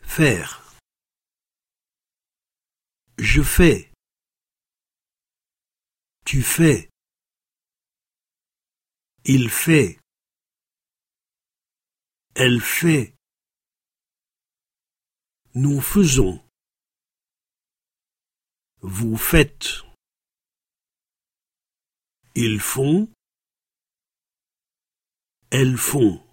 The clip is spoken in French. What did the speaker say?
Faire. Je fais. Tu fais. Il fait. Elle fait. Nous faisons. Vous faites. Ils font. Elles font.